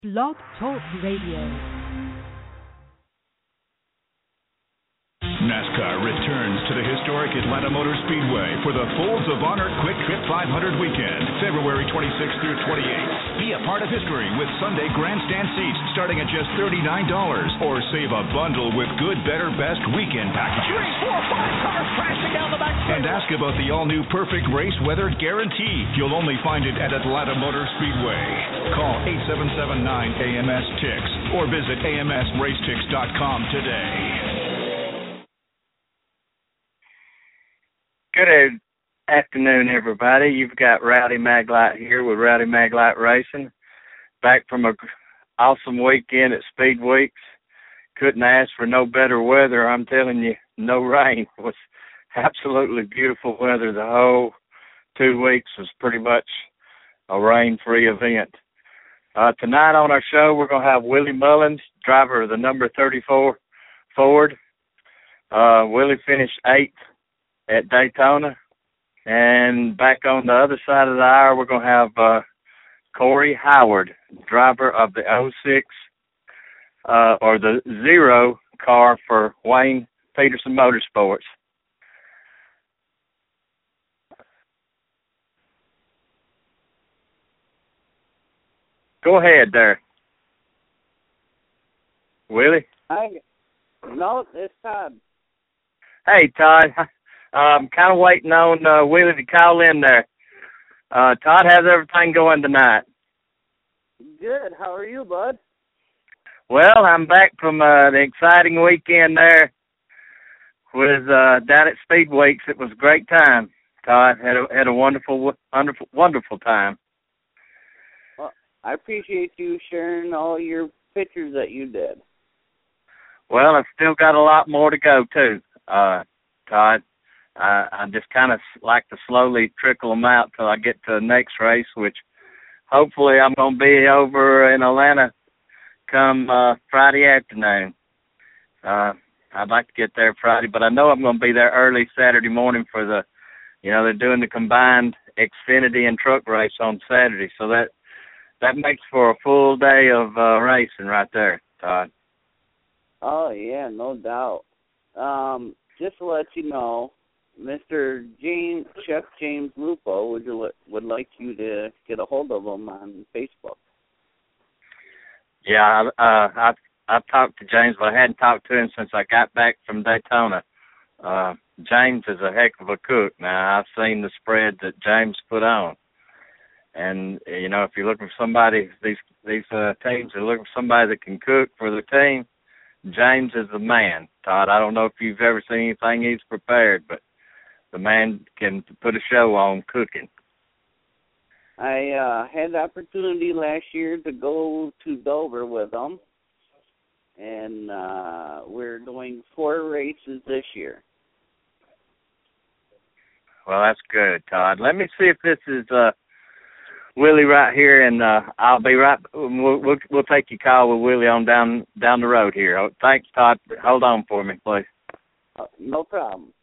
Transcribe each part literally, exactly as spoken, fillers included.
Blog Talk Radio. NASCAR returns to the historic Atlanta Motor Speedway for the Folds of Honor Quick Trip five hundred weekend, February twenty-sixth through twenty-eighth. Be a part of history with Sunday grandstand seats starting at just thirty-nine dollars, or save a bundle with good, better, best weekend packages. Three, four, five cars crashing down the back. And ask about the all-new Perfect Race Weather Guarantee. You'll only find it at Atlanta Motor Speedway. Call eight seven seven nine A M S T I X or visit A M S racetix dot com today. Good afternoon, everybody. You've got Rowdy Maglite here with Rowdy Maglite Racing. Back from an awesome weekend at Speed Weeks. Couldn't ask for no better weather. I'm telling you, no rain. It was absolutely beautiful weather. The whole two weeks was pretty much a rain-free event. Uh, tonight on our show, we're going to have Willie Mullins, driver of the number thirty-four Ford. Uh, Willie finished eighth at Daytona. And back on the other side of the hour, we're going to have uh, Corey Howard, driver of the oh six, uh, or the Zero car for Wayne Peterson Motorsports. Go ahead there. Willie? Hi. No, it's Todd. Hey, Todd. I'm kind of waiting on uh, Willie to call in there. Uh, Todd, how's everything going tonight? Good. How are you, bud? Well, I'm back from uh, the exciting weekend there with uh, down at Speed Weeks. It was a great time, Todd. Had a, had a wonderful, wonderful, wonderful time. Well, I appreciate you sharing all your pictures that you did. Well, I've still got a lot more to go, too, uh, Todd. Uh, I just kind of like to slowly trickle them out till I get to the next race, which hopefully I'm going to be over in Atlanta come uh, Friday afternoon. Uh, I'd like to get there Friday, but I know I'm going to be there early Saturday morning for the, you know, they're doing the combined Xfinity and truck race on Saturday, so that that makes for a full day of uh, racing right there, Todd. Oh, yeah, no doubt. Um, just to let you know, Mister James, Chef James Lupo would you, would like you to get a hold of him on Facebook. Yeah, uh, I've I've talked to James, but I hadn't talked to him since I got back from Daytona. Uh, James is a heck of a cook. Now I've seen the spread that James put on, and you know if you're looking for somebody, these these uh, teams are looking for somebody that can cook for the team. James is the man, Todd. I don't know if you've ever seen anything he's prepared, but the man can put a show on cooking. I uh, had the opportunity last year to go to Dover with him, and uh, we're doing four races this year. Well, that's good, Todd. Let me see if this is uh, Willie right here, and uh, I'll be right. We'll, we'll we'll take your call with Willie on down down the road here. Oh, thanks, Todd. Hold on for me, please. Uh, no problem.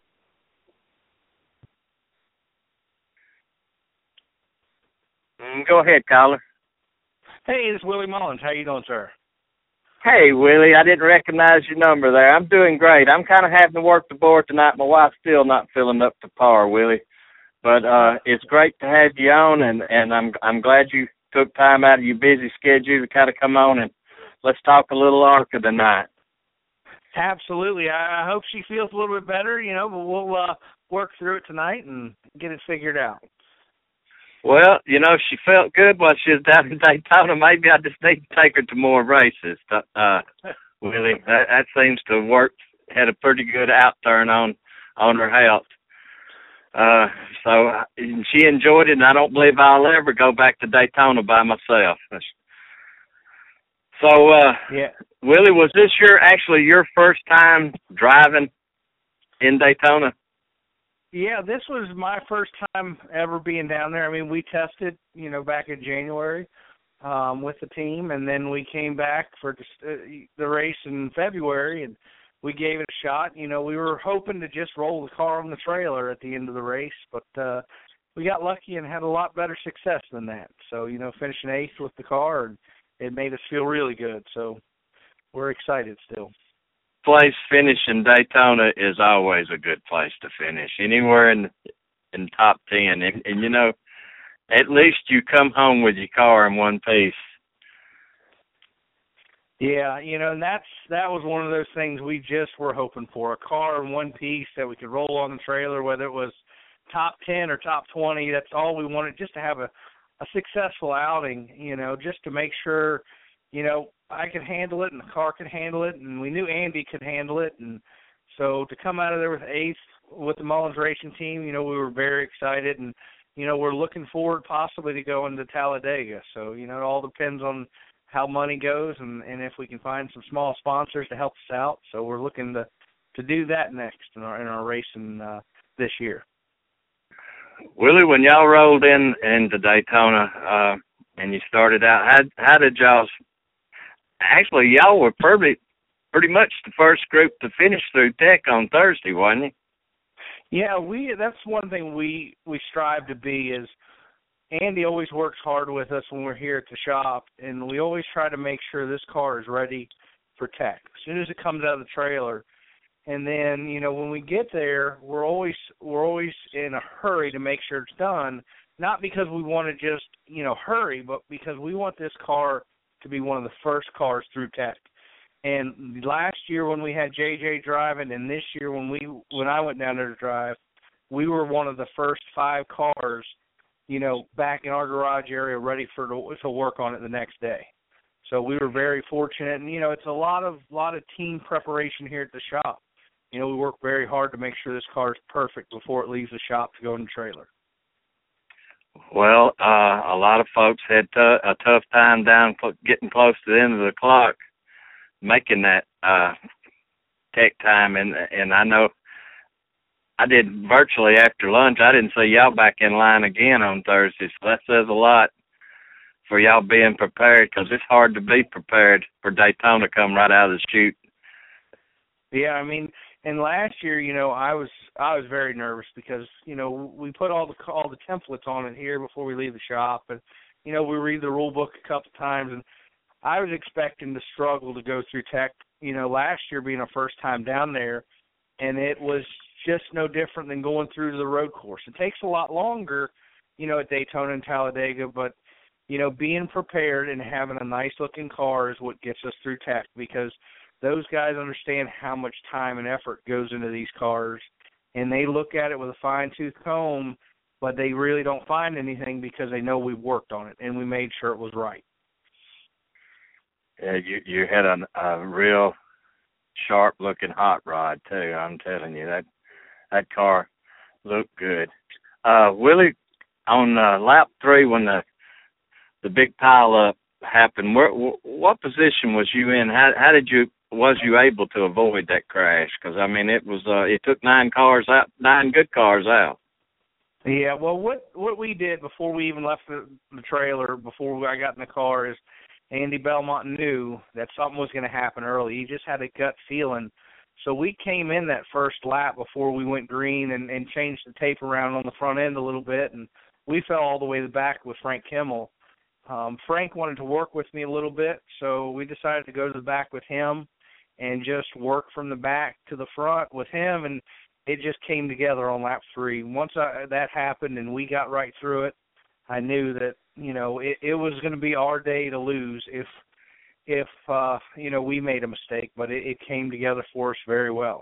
Go ahead, caller. Hey, it's Willie Mullins. How you doing, sir? Hey, Willie. I didn't recognize your number there. I'm doing great. I'm kind of having to work the board tonight. My wife's still not feeling up to par, Willie. But uh, it's great to have you on, and, and I'm I'm glad you took time out of your busy schedule to kind of come on and let's talk a little ARCA tonight. Absolutely. I, I hope she feels a little bit better, you know, but we'll uh, work through it tonight and get it figured out. Well, you know, she felt good while she was down in Daytona. Maybe I just need to take her to more races, uh, Willie. That, that seems to have worked, had a pretty good outturn on, on her health. Uh, so uh, she enjoyed it, and I don't believe I'll ever go back to Daytona by myself. So, uh, yeah. Willie, was this your actually your first time driving in Daytona? Yeah, this was my first time ever being down there. I mean, we tested, you know, back in January um, with the team, and then we came back for the, uh, the race in February, and we gave it a shot. You know, we were hoping to just roll the car on the trailer at the end of the race, but uh, we got lucky and had a lot better success than that. So, you know, finishing eighth with the car and it made us feel really good. So we're excited still. Place finish in Daytona is always a good place to finish. Anywhere in in top ten, and, and you know, at least you come home with your car in one piece. Yeah, you know, and that's that was one of those things we just were hoping for, a car in one piece that we could roll on the trailer, whether it was top ten or top twenty. That's all we wanted, just to have a, a successful outing, you know, just to make sure, you know, I could handle it and the car could handle it, and we knew Andy could handle it. And so to come out of there with eighth with the Mullins Racing team, you know, we were very excited, and, you know, we're looking forward possibly to going to Talladega. So, you know, it all depends on how money goes and, and if we can find some small sponsors to help us out. So we're looking to, to do that next in our, in our racing uh, this year. Willie, when y'all rolled in into Daytona uh, and you started out, how, how did y'all – actually, y'all were pretty, pretty much the first group to finish through Tech on Thursday, wasn't you? Yeah, we. That's one thing we, we strive to be is Andy always works hard with us when we're here at the shop, and we always try to make sure this car is ready for Tech as soon as it comes out of the trailer. And then, you know, when we get there, we're always we're always in a hurry to make sure it's done, not because we want to just, you know, hurry, but because we want this car to be one of the first cars through Tech. And last year when we had J J driving, and this year when we when I went down there to drive, we were one of the first five cars, you know, back in our garage area ready for to, to work on it the next day. So we were very fortunate, and, you know, it's a lot of lot of team preparation here at the shop. You know, we work very hard to make sure this car is perfect before it leaves the shop to go in the trailer. Well, uh, a lot of folks had t- a tough time down cl- getting close to the end of the clock, making that uh, Tech time, and and I know I did virtually after lunch. I didn't see y'all back in line again on Thursday, so that says a lot for y'all being prepared, because it's hard to be prepared for Daytona to come right out of the chute. Yeah, I mean, and last year, you know, I was I was very nervous because, you know, we put all the all the templates on it here before we leave the shop, and, you know, we read the rule book a couple times, and I was expecting to struggle to go through Tech, you know, last year being our first time down there, and it was just no different than going through the road course. It takes a lot longer, you know, at Daytona and Talladega, but, you know, being prepared and having a nice-looking car is what gets us through Tech, because those guys understand how much time and effort goes into these cars, and they look at it with a fine-tooth comb, but they really don't find anything because they know we've worked on it, and we made sure it was right. Yeah, you you had a, a real sharp-looking hot rod, too. I'm telling you, that that car looked good. Uh, Willie, on uh, lap three, when the the big pile-up happened, where, what position was you in? How, how did you was you able to avoid that crash? Because I mean, it was uh, it took nine cars out, nine good cars out. Yeah, well, what what we did before we even left the, the trailer, before I got in the car, is Andy Belmont knew that something was going to happen early. He just had a gut feeling. So we came in that first lap before we went green and, and changed the tape around on the front end a little bit, and we fell all the way to the back with Frank Kimmel. Um, Frank wanted to work with me a little bit, so we decided to go to the back with him and just work from the back to the front with him, and it just came together on lap three. Once I, that happened and we got right through it, I knew that, you know, it, it was going to be our day to lose if, if uh, you know, we made a mistake, but it, it came together for us very well.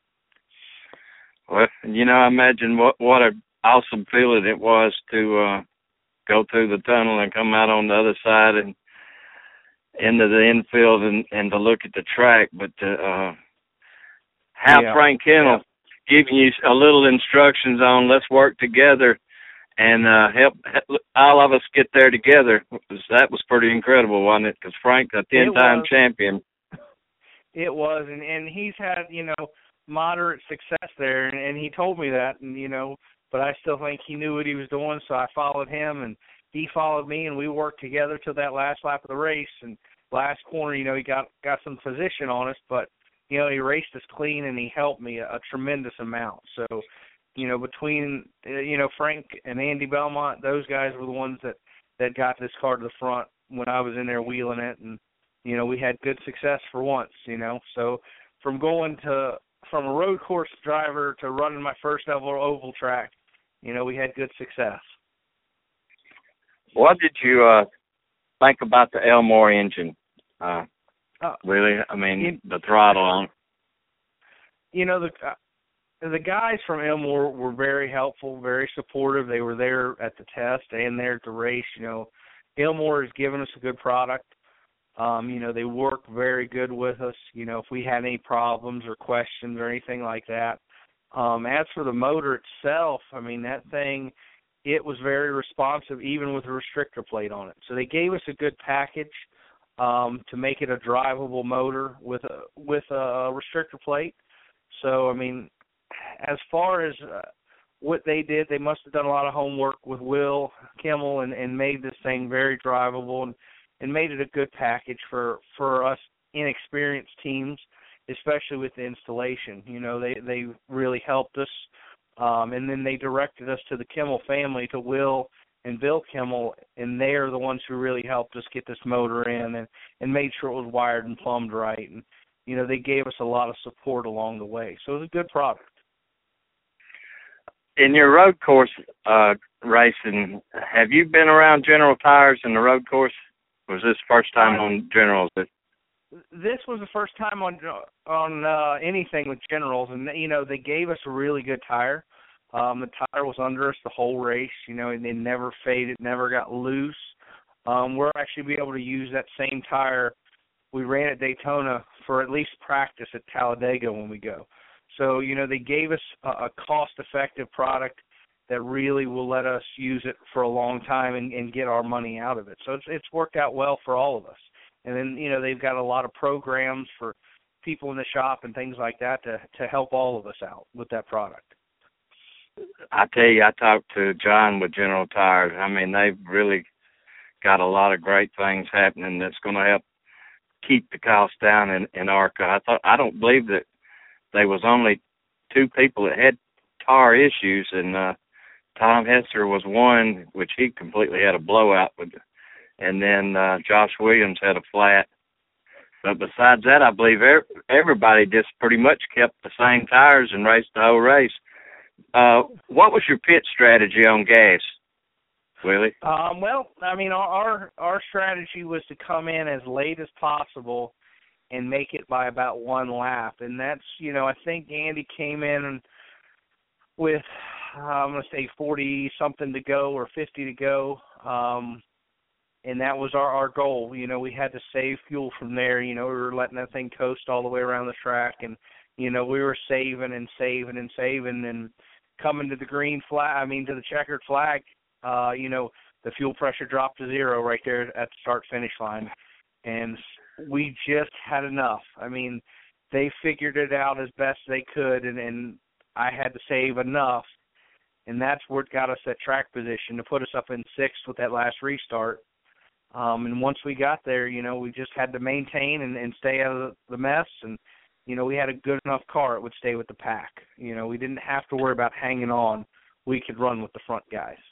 Well, you know, I imagine what what an awesome feeling it was to uh, go through the tunnel and come out on the other side and into the infield and, and to look at the track, but to uh, have yeah. Frank Kimmel yeah. giving you a little instructions on let's work together and uh, help, help all of us get there together. That was pretty incredible, wasn't it? Because Frank's a ten-time champion. It was, and, and he's had, you know, moderate success there, and, and he told me that, and, you know, but I still think he knew what he was doing, so I followed him, and he followed me, and we worked together till that last lap of the race, and last corner, you know, he got, got some position on us, but, you know, he raced us clean, and he helped me a, a tremendous amount. So, you know, between, uh, you know, Frank and Andy Belmont, those guys were the ones that, that got this car to the front, when I was in there wheeling it, and you know we had good success for once. You know, so from going to from a road course driver to running my first ever oval track, you know, we had good success. What did you uh, think about the Elmore engine? Uh, uh, really, I mean, you, the throttle on. You know, the uh, the guys from Elmore were very helpful, very supportive. They were there at the test and there at the race. You know, Elmore has given us a good product. Um, you know, they work very good with us. You know, if we had any problems or questions or anything like that. Um, as for the motor itself, I mean, that thing, it was very responsive, even with a restrictor plate on it. So they gave us a good package um, to make it a drivable motor with a with a restrictor plate. So, I mean, as far as uh, what they did, they must have done a lot of homework with Will Kimmel and, and made this thing very drivable and, and made it a good package for, for us inexperienced teams, especially with the installation. You know, they, they really helped us. Um, and then they directed us to the Kimmel family, to Will and Bill Kimmel, and they are the ones who really helped us get this motor in and, and made sure it was wired and plumbed right. And, you know, they gave us a lot of support along the way. So it was a good product. In your road course uh, racing, have you been around General Tires in the road course? Or was this first time uh, on Generals? This was the first time on on uh, anything with Generals, and you know they gave us a really good tire. Um, the tire was under us the whole race, you know, and it never faded, never got loose. Um, we'll actually be able to use that same tire we ran at Daytona for at least practice at Talladega when we go. So you know they gave us a, a cost-effective product that really will let us use it for a long time and, and get our money out of it. So it's it's worked out well for all of us. And then, you know, they've got a lot of programs for people in the shop and things like that to, to help all of us out with that product. I tell you, I talked to John with General Tires. I mean, they've really got a lot of great things happening that's going to help keep the cost down in, in ARCA. I thought I don't believe that there was only two people that had tire issues, and uh, Tom Hester was one, which he completely had a blowout with. And then uh, Josh Williams had a flat. But besides that, I believe everybody just pretty much kept the same tires and raced the whole race. Uh, what was your pit strategy on gas, Willie? Um, well, I mean, our our strategy was to come in as late as possible and make it by about one lap. And that's, you know, I think Andy came in with, uh, I'm going to say forty-something to go or fifty to go. Um And that was our, our goal. You know, we had to save fuel from there. You know, we were letting that thing coast all the way around the track. And, you know, we were saving and saving and saving. And coming to the green flag, I mean, to the checkered flag, uh, you know, the fuel pressure dropped to zero right there at the start-finish line. And we just had enough. I mean, they figured it out as best they could, and, and I had to save enough. And that's what got us that track position to put us up in sixth with that last restart. Um, and once we got there, you know, we just had to maintain and, and stay out of the mess. And, you know, we had a good enough car, it would stay with the pack. You know, we didn't have to worry about hanging on. We could run with the front guys.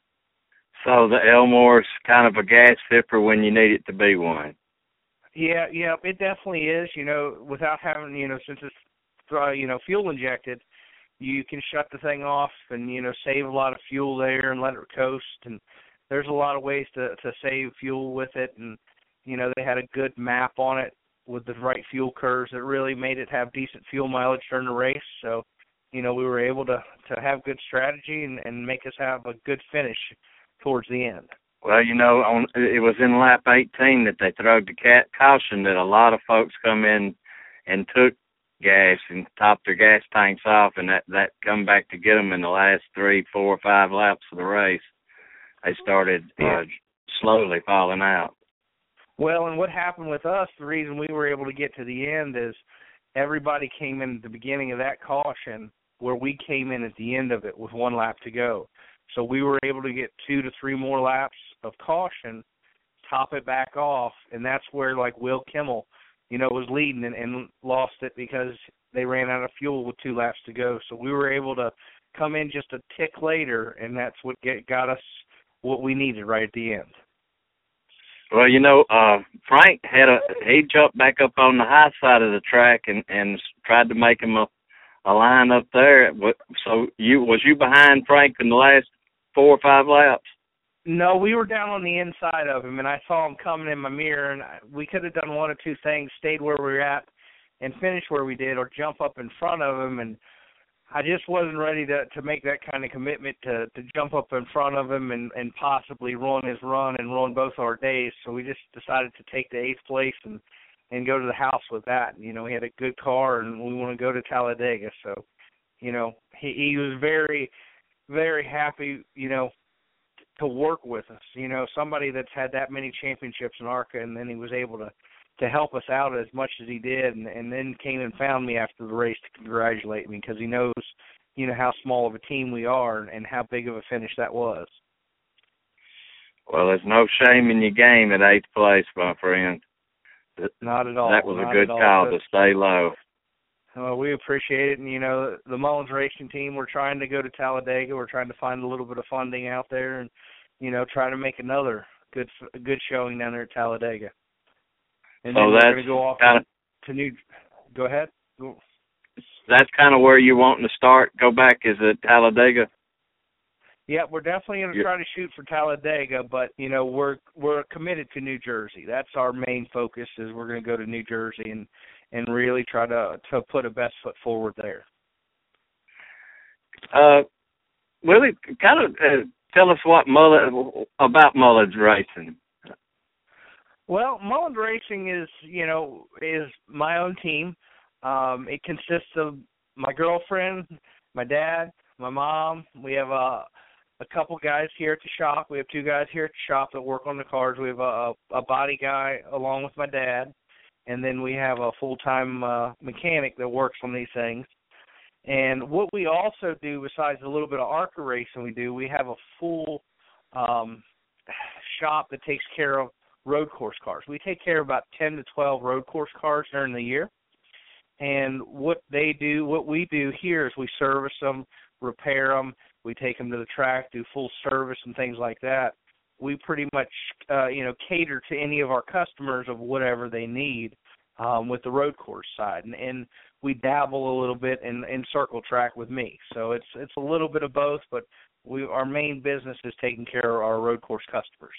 So the Elmore's kind of a gas zipper when you need it to be one. Yeah, yeah, it definitely is. You know, without having, you know, since it's, uh, you know, fuel injected, you can shut the thing off and, you know, save a lot of fuel there and let it coast. And there's a lot of ways to, to save fuel with it, and, you know, they had a good map on it with the right fuel curves that really made it have decent fuel mileage during the race. So, you know, we were able to, to have good strategy and, and make us have a good finish towards the end. Well, you know, on, it was in lap eighteen that they throwed the cat caution that a lot of folks come in and took gas and topped their gas tanks off, and that, that come back to get them in the last three, four, five laps of the race. They started uh, slowly falling out. Well, and what happened with us, the reason we were able to get to the end is everybody came in at the beginning of that caution where we came in at the end of it with one lap to go. So we were able to get two to three more laps of caution, top it back off, and that's where, like, Will Kimmel, you know, was leading and, and lost it because they ran out of fuel with two laps to go. So we were able to come in just a tick later, and that's what get, got us what we needed right at the end. Well, you know, uh, Frank had a he jumped back up on the high side of the track and and tried to make him a, a line up there. So you was you behind Frank in the last four or five laps? No, we were down on the inside of him, and I saw him coming in my mirror, and I, we could have done one or two things: stayed where we were at and finished where we did, or jump up in front of him. And I just wasn't ready to to make that kind of commitment to to jump up in front of him and and possibly ruin his run and ruin both our days. So we just decided to take the eighth place and and go to the house with that. You know, he had a good car, and we want to go to Talladega. So, you know, he he was very, very happy, you know, to work with us. You know, somebody that's had that many championships in ARCA, and then he was able to to help us out as much as he did, and, and then came and found me after the race to congratulate me, because he knows, you know, how small of a team we are and, and how big of a finish that was. Well, there's no shame in your game at eighth place, my friend. Not at all. That was Not a good call to stay low. Well, we appreciate it, and, you know, the Mullins Racing team, we're trying to go to Talladega. We're trying to find a little bit of funding out there and, you know, try to make another good good showing down there at Talladega. And then so we're that's going to go off kinda, to New. Go ahead. Go. That's kind of where you wanting to start. Go back is at Talladega. Yeah, we're definitely going to try to shoot for Talladega, but you know we're we're committed to New Jersey. That's our main focus. Is we're going to go to New Jersey and and really try to to put a best foot forward there. Uh, Willie, kind of uh, tell us what Mullins, about Mullins Racing. Well, Mullins Racing is, you know, is my own team. Um, it consists of my girlfriend, my dad, my mom. We have a, a couple guys here at the shop. We have two guys here at the shop that work on the cars. We have a, a body guy along with my dad, and then we have a full-time uh, mechanic that works on these things. And what we also do, besides a little bit of ARCA racing we do, we have a full um, shop that takes care of road course cars. We take care of about ten to twelve road course cars during the year. And what they do, what we do here is we service them, repair them, we take them to the track, do full service and things like that. We pretty much, uh, you know, cater to any of our customers of whatever they need um, with the road course side. And, and we dabble a little bit in, in circle track with me. So it's it's a little bit of both, but we our main business is taking care of our road course customers.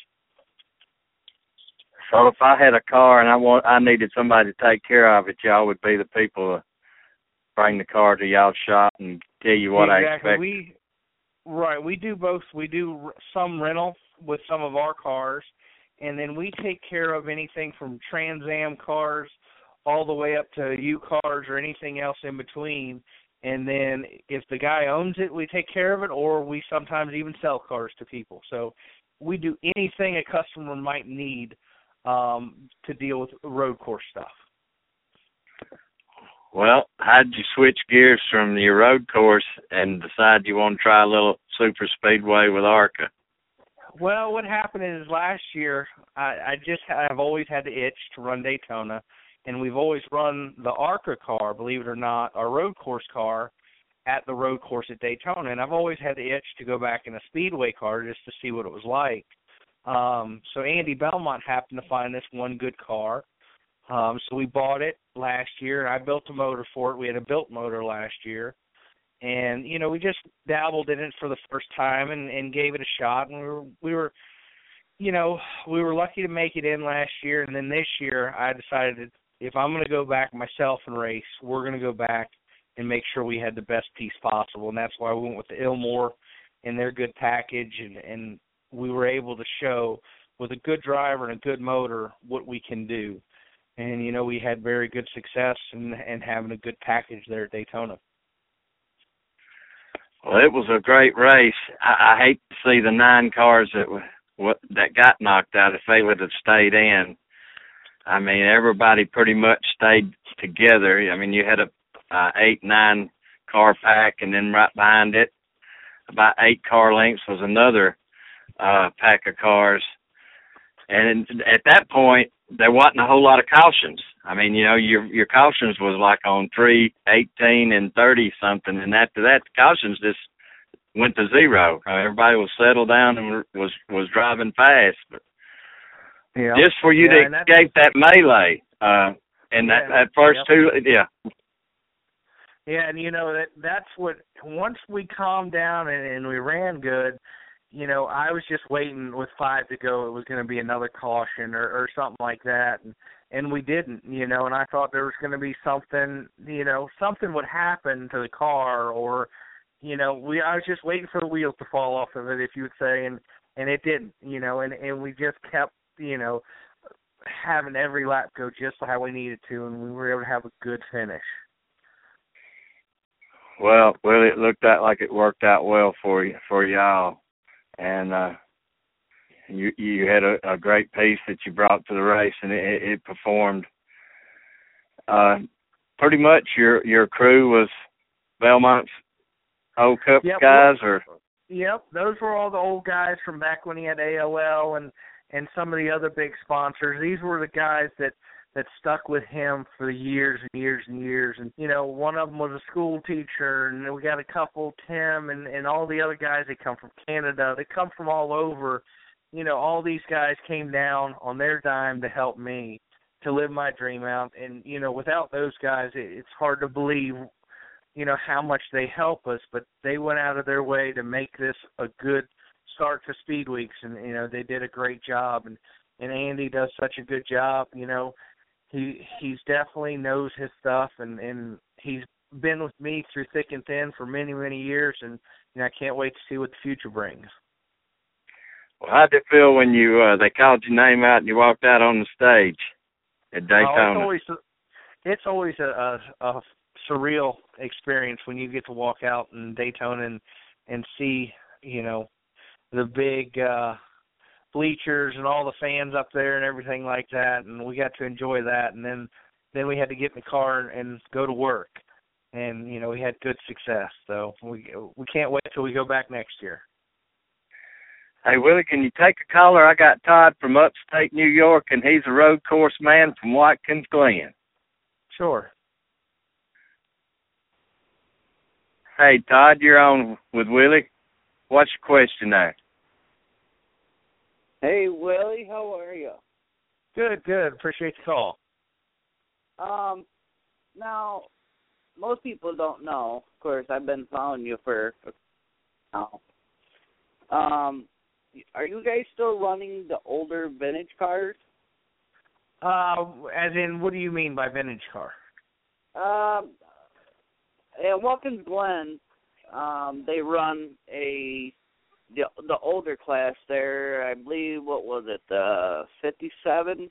So if I had a car and I want, I needed somebody to take care of it, y'all would be the people to bring the car to y'all's shop and tell you what exactly. I expect. We, right, we do both. We do some rental with some of our cars, and then we take care of anything from Trans Am cars all the way up to U cars or anything else in between. And then if the guy owns it, we take care of it, or we sometimes even sell cars to people. So we do anything a customer might need um, to deal with road course stuff. Well, how'd you switch gears from your road course and decide you want to try a little super speedway with ARCA? Well, what happened is last year I, I just have always had the itch to run Daytona, and we've always run the ARCA car, believe it or not, our road course car, at the road course at Daytona. And I've always had the itch to go back in a speedway car just to see what it was like. Um, so Andy Belmont happened to find this one good car. Um, so we bought it last year. I built a motor for it. We had a built motor last year. And, you know, we just dabbled in it for the first time and, and gave it a shot. And we were, we were, you know, we were lucky to make it in last year. And then this year I decided if I'm going to go back myself and race, we're going to go back and make sure we had the best piece possible. And that's why we went with the Ilmore and their good package. And, and we were able to show with a good driver and a good motor what we can do. And, you know, we had very good success in, in having a good package there at Daytona. Well, it was a great race. I, I hate to see the nine cars that what that got knocked out if they would have stayed in. I mean, everybody pretty much stayed together. I mean, you had a uh, eight, nine car pack, and then right behind it, about eight car lengths was another uh, pack of cars. And at that point, there wasn't a whole lot of cautions. I mean, you know, your your cautions was like on three, eighteen, and thirty something, and after that, the cautions just went to zero. Everybody was settled down and was was driving fast. But Yeah. Just for you yeah, to escape that melee. Uh, and yeah, that, that first yep. two, yeah. Yeah, and, you know, that that's what, once we calmed down and, and we ran good, you know, I was just waiting with five to go. It was going to be another caution or, or something like that. And, and we didn't, you know, and I thought there was going to be something, you know, something would happen to the car or, you know, we I was just waiting for the wheels to fall off of it, if you would say, and, and it didn't, you know, and, and we just kept, you know, having every lap go just how we needed to, and we were able to have a good finish. Well, well, it looked out like it worked out well for you, for y'all, and uh, you you had a, a great piece that you brought to the race, and it, it performed. Uh, pretty much, your your crew was Belmont's old Cup yep, guys, or yep, those were all the old guys from back when he had A O L and. and some of the other big sponsors. These were the guys that, that stuck with him for years and years and years. And, you know, one of them was a school teacher, and we got a couple, Tim, and, and all the other guys that come from Canada. They come from all over. You know, all these guys came down on their dime to help me to live my dream out. And, you know, without those guys, it, it's hard to believe, you know, how much they help us. But they went out of their way to make this a good start to Speed Weeks, and you know they did a great job, and and Andy does such a good job. You know, he he's definitely knows his stuff, and and he's been with me through thick and thin for many many years, and you know I can't wait to see what the future brings. Well, how did it feel when you uh, they called your name out and you walked out on the stage at Daytona? Oh, it's always it's always a, a, a surreal experience when you get to walk out in Daytona and and see you know. the big uh, bleachers and all the fans up there and everything like that, and we got to enjoy that. And then, then we had to get in the car and go to work, and you know we had good success. So we we can't wait till we go back next year. Hey Willie, can you take a caller? I got Todd from upstate New York, and he's a road course man from Watkins Glen. Sure. Hey Todd, you're on with Willie. What's your question there? Hey, Willie, how are you? Good, good. Appreciate the call. Um, now, most people don't know. Of course, I've been following you for now. Um, are you guys still running the older vintage cars? Uh, as in, what do you mean by vintage car? Um, at Watkins Glen, um, they run a the the older class there. I believe, what was it, the fifty-seven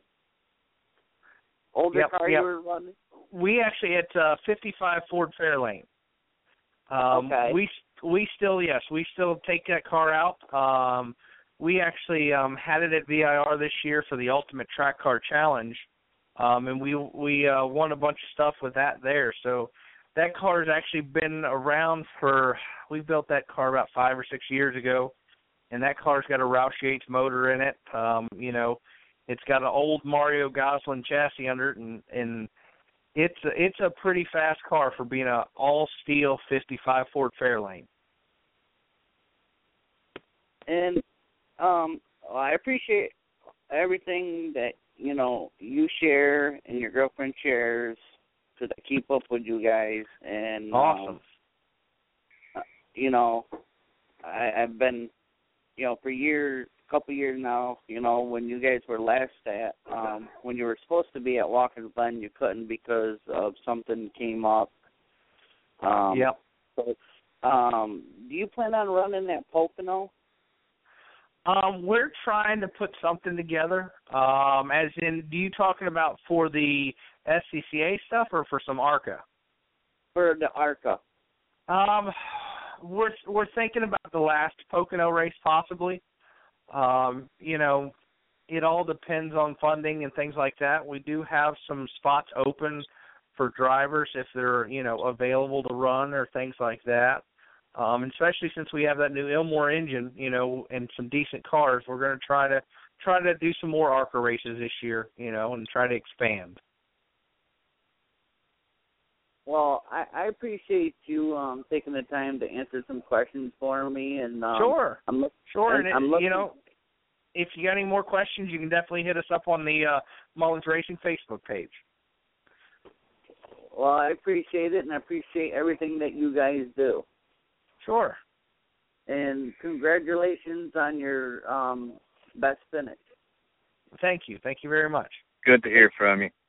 older yep, car yep. you were running? We actually at uh, fifty-five Ford Fairlane. Um, okay. We we still yes we still take that car out. Um, we actually um, had it at V I R this year for the Ultimate Track Car Challenge, um, and we we uh, won a bunch of stuff with that there. So that car has actually been around for. We built that car about five or six years ago, and that car's got a Roush Yates motor in it. Um, you know, it's got an old Mario Goslin chassis under it, and and it's a, it's a pretty fast car for being a all steel fifty-five Ford Fairlane. And um, I appreciate everything that you know you share and your girlfriend shares, because I keep up with you guys. And awesome. Um, you know, I, I've been, you know, for years, a couple years now. You know, when you guys were last at, um, when you were supposed to be at Watkins Glen, you couldn't because of something came up. Um, yep. So, um, do you plan on running that Pocono? Um, we're trying to put something together. Um, as in, do you talking about for the S C C A stuff or for some ARCA? For the ARCA. Um, we're we're thinking about the last Pocono race possibly. Um, you know, it all depends on funding and things like that. We do have some spots open for drivers if they're you know available to run or things like that. Um, especially since we have that new Ilmore engine, you know, and some decent cars, we're going to try to try to do some more ARCA races this year, you know, and try to expand. Well, I, I appreciate you um, taking the time to answer some questions for me, and um, sure, I'm look, sure, and and I'm it, looking, you know, if you got any more questions, you can definitely hit us up on the uh, Mullins Racing Facebook page. Well, I appreciate it, and I appreciate everything that you guys do. Sure. And congratulations on your um, best finish. Thank you. Thank you very much. Good to hear from you.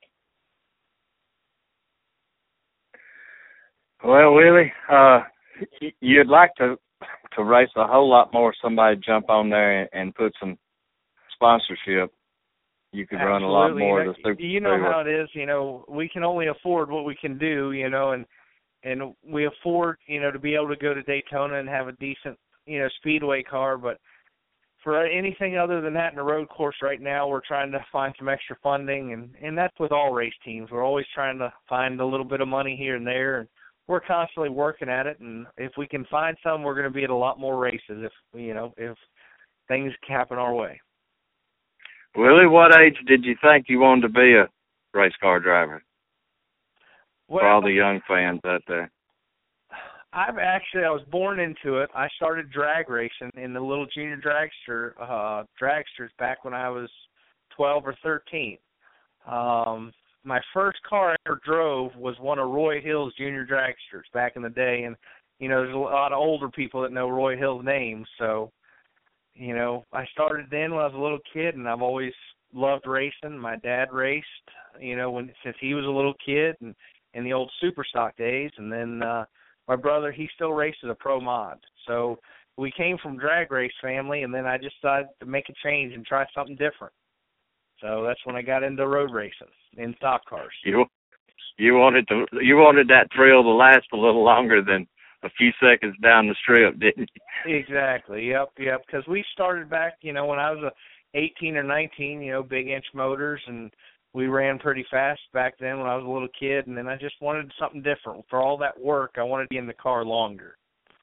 Well, Willie, uh, you'd like to to race a whole lot more. Somebody jump on there and, and put some sponsorship. You could Absolutely. run a lot more you know, of the Super You know Speedway. how it is. You know, we can only afford what we can do. You know, and and we afford, you know, to be able to go to Daytona and have a decent, you know, speedway car. But for anything other than that in the road course right now, we're trying to find some extra funding, and and that's with all race teams. We're always trying to find a little bit of money here and there, and we're constantly working at it. And if we can find some, we're going to be at a lot more races if you know if things happen our way. Willie, what age did you think you wanted to be a race car driver? Well, for all the young fans out there. I've actually, I was born into it. I started drag racing in the little junior dragster, uh, dragsters back when I was twelve or thirteen. Um, my first car I ever drove was one of Roy Hill's junior dragsters back in the day. And, you know, there's a lot of older people that know Roy Hill's name. So, you know, I started then when I was a little kid, and I've always loved racing. My dad raced, you know, when since he was a little kid, and in the old super stock days. And then uh, my brother, he still races a pro mod. So we came from drag race family, and then I just decided to make a change and try something different. So that's when I got into road racing in stock cars. You you wanted to you wanted that thrill to last a little longer than a few seconds down the strip, didn't you? Exactly. Yep. Yep. Because we started back, you know, when I was a eighteen or nineteen, you know, big inch motors, and we ran pretty fast back then when I was a little kid. And then I just wanted something different. For all that work, I wanted to be in the car longer.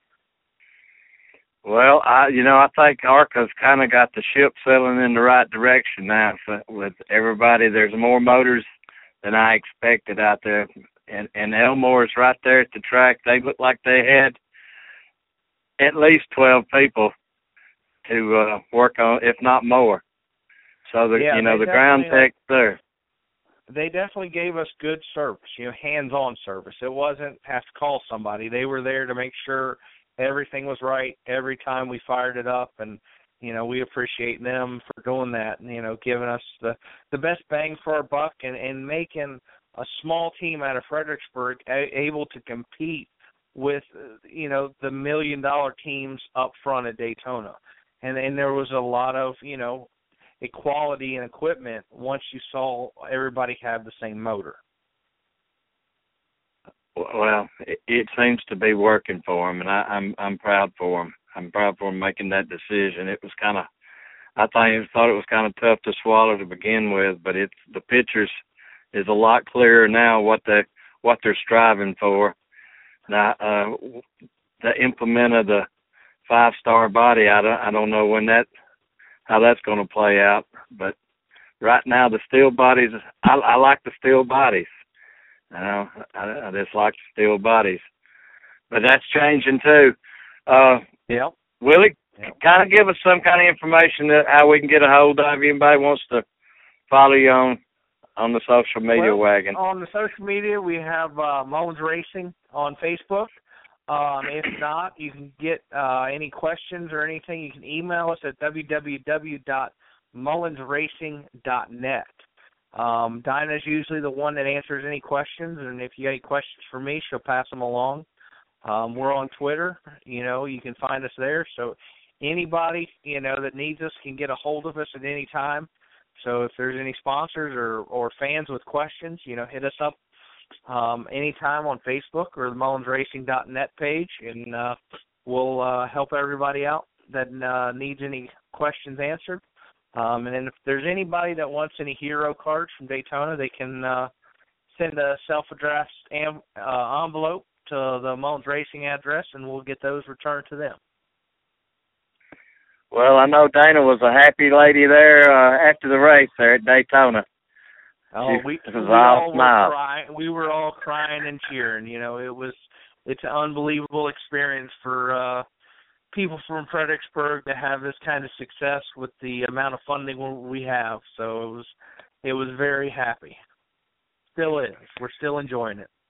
Well, I, you know, I think ARCA's kind of got the ship sailing in the right direction now. So with everybody, there's more motors than I expected out there. And, and Elmore's right there at the track. They look like they had at least twelve people to uh, work on, if not more. So, the, yeah, you know, the definitely- ground tech's there. They definitely gave us good service, you know, hands-on service. It wasn't have to call somebody. They were there to make sure everything was right every time we fired it up, and, you know, we appreciate them for doing that and, you know, giving us the, the best bang for our buck and, and making a small team out of Fredericksburg a, able to compete with, you know, the million-dollar teams up front at Daytona. And, and there was a lot of, you know, equality in equipment once you saw everybody have the same motor. Well, it, it seems to be working for them, and I, I'm I'm proud for them. I'm proud for them making that decision. It was kind of, I think, thought it was kind of tough to swallow to begin with, but it's the pictures is a lot clearer now what they what they're striving for. Now, uh, the implement of the five star body, I don't I don't know when that. how that's going to play out. But right now, the steel bodies, I, I like the steel bodies. You know, I, I just like the steel bodies. But that's changing, too. Uh, yeah. Willie, Yep. kind of give us some kind of information that how we can get a hold of you. Anybody wants to follow you on, on the social media well, wagon. On the social media, we have uh, Mullins Racing on Facebook. Um, if not, you can get uh, any questions or anything. You can email us at w w w dot mullins racing dot net. Um, Dinah's usually the one that answers any questions, and if you have any questions for me, she'll pass them along. Um, we're on Twitter. You know, you can find us there. So anybody, you know, that needs us can get a hold of us at any time. So if there's any sponsors or, or fans with questions, you know, hit us up Um, anytime on Facebook or the mullins racing dot net page, and uh, we'll uh, help everybody out that uh, needs any questions answered. Um, and then if there's anybody that wants any hero cards from Daytona, they can uh, send a self-addressed am- uh, envelope to the Mullins Racing address, and we'll get those returned to them. Well, I know Dana was a happy lady there uh, after the race there at Daytona. Oh, we, It was we all all were smiles. crying. We were all crying and cheering. You know, it was it's an unbelievable experience for uh, people from Fredericksburg to have this kind of success with the amount of funding we have. So it was it was very happy. Still is. We're still enjoying it.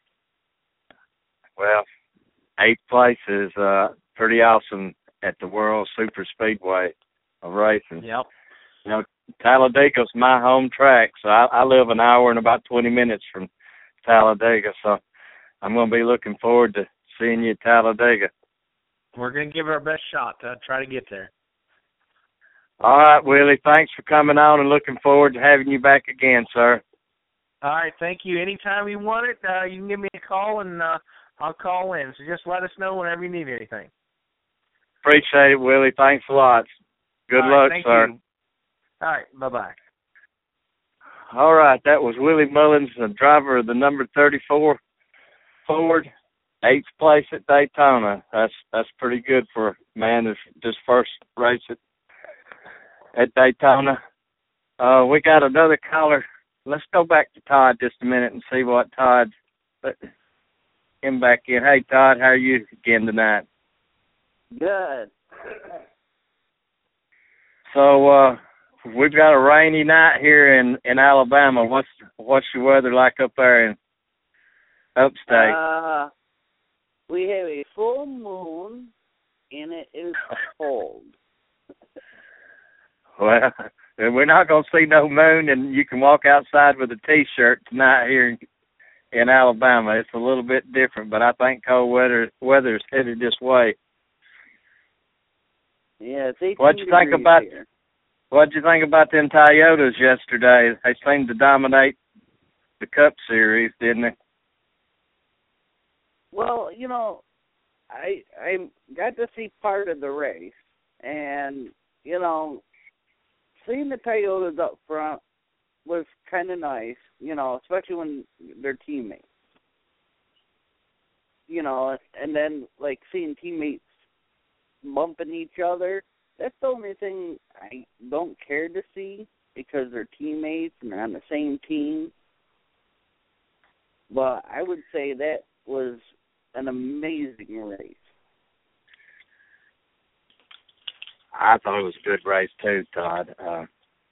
Well, eighth place is uh, pretty awesome at the World Super Speedway of racing. Yep. You know, Talladega's my home track, so I, I live an hour and about twenty minutes from Talladega, so I'm going to be looking forward to seeing you at Talladega. We're going to give it our best shot to try to get there. All right, Willie, thanks for coming on and looking forward to having you back again, sir. All right, thank you. Anytime you want it, uh, you can give me a call, and uh, I'll call in. So just let us know whenever you need anything. Appreciate it, Willie. Thanks a lot. Good All right, luck, thank sir. You. All right, bye-bye. All right, that was Willie Mullins, the driver of the number thirty-four Ford, eighth place at Daytona. That's that's pretty good for a man who's just first race at, at Daytona. Uh, we got another caller. Let's go back to Todd just a minute and see what Todd, let him back in. Hey, Todd, how are you again tonight? Good. So, uh, we've got a rainy night here in, in Alabama. What's what's your weather like up there in upstate? Uh, we have a full moon, and it is cold. Well, we're not going to see no moon, and you can walk outside with a T-shirt tonight here in, in Alabama. It's a little bit different, but I think cold weather weather is headed this way. Yeah, it's eighteen What'd you think about? here. What'd you think about them Toyotas yesterday? They seemed to dominate the Cup Series, didn't they? Well, you know, I I got to see part of the race, and you know, seeing the Toyotas up front was kind of nice. You know, especially when they're teammates. You know, and then like seeing teammates bumping each other. That's the only thing I don't care to see because they're teammates and they're on the same team. But I would say that was an amazing race. I thought it was a good race too, Todd. Uh,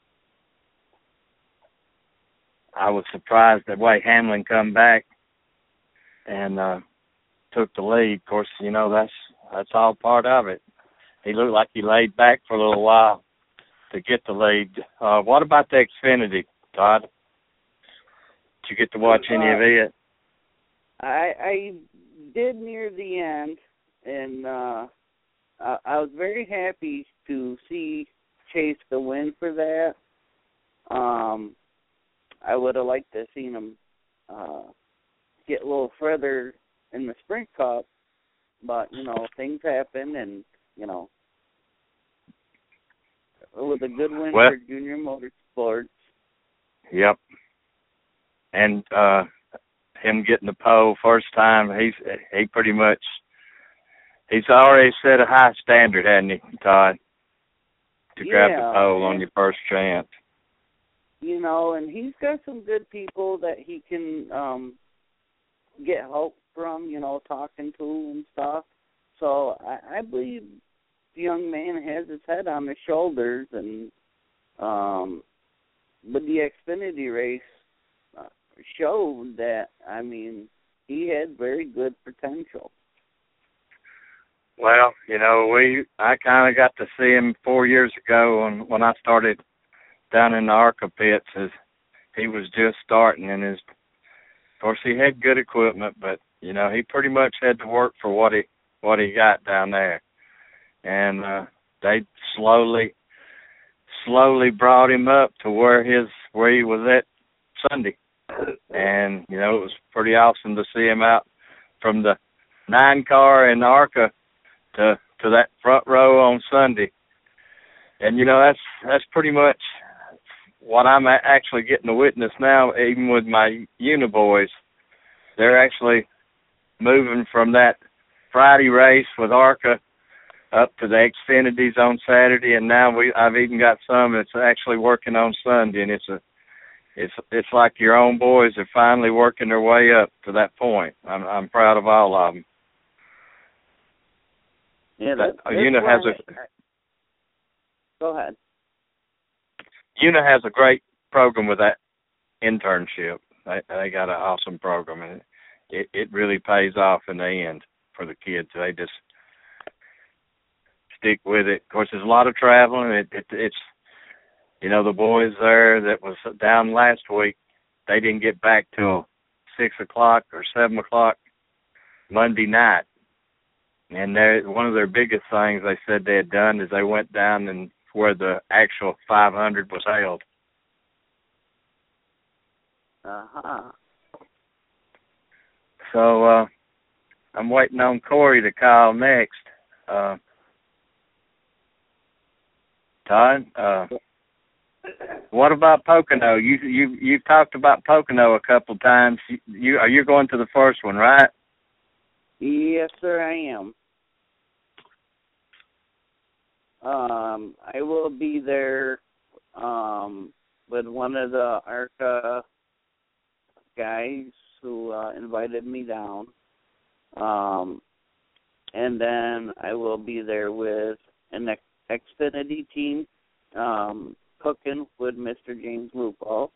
I was surprised the way Hamlin come back and uh, took the lead. Of course, you know, that's that's all part of it. He looked like he laid back for a little while to get the lead. Uh, what about the Xfinity, Todd? Did you get to watch any uh, of it? I, I did near the end, and uh, I, I was very happy to see Chase the win for that. Um, I would have liked to have seen him uh, get a little further in the Sprint Cup, but, you know, things happen, and you know, it was a good win well, for Junior Motorsports. Yep. And uh, him getting the pole first time, he's he pretty much he's already set a high standard, hasn't he, Todd? To yeah, grab the pole and, on your first chance. You know, and he's got some good people that he can um, get help from. You know, talking to and stuff. So I, I believe the young man has his head on his shoulders, and um, but the Xfinity race uh, showed that, I mean, he had very good potential. Well, you know, we I kind of got to see him four years ago when, when I started down in the ARCA pits. As he was just starting, and his, of course, he had good equipment, but, you know, he pretty much had to work for what he what he got down there. And uh, they slowly, slowly brought him up to where his where he was at Sunday. And, you know, it was pretty awesome to see him out from the nine car in ARCA to to that front row on Sunday. And, you know, that's that's pretty much what I'm actually getting to witness now, even with my Uniboys. They're actually moving from that Friday race with ARCA up to the Xfinities on Saturday, and now we I've even got some that's actually working on Sunday, and it's a it's it's like your own boys are finally working their way up to that point. I'm I'm proud of all of them. Yeah, that, that, Una has a. Go ahead. Una has a great program with that internship. They they got an awesome program, and it it really pays off in the end for the kids. They just stick with it. Of course, there's a lot of traveling. It, it it's you know the boys there that was down last week. They didn't get back till six o'clock or seven o'clock Monday night, and they one of their biggest things they said they had done is they went down and where the actual five hundred was held. Uh-huh. So uh, I'm waiting on Corey to call next. Uh, Todd, uh, what about Pocono? You you you've talked about Pocono a couple of times. You, you are you going to the first one, right? Yes, sir, I am. Um, I will be there um, with one of the ARCA guys who uh, invited me down. Um, and then I will be there with an Xfinity team, um, cooking with Mister James Lupo.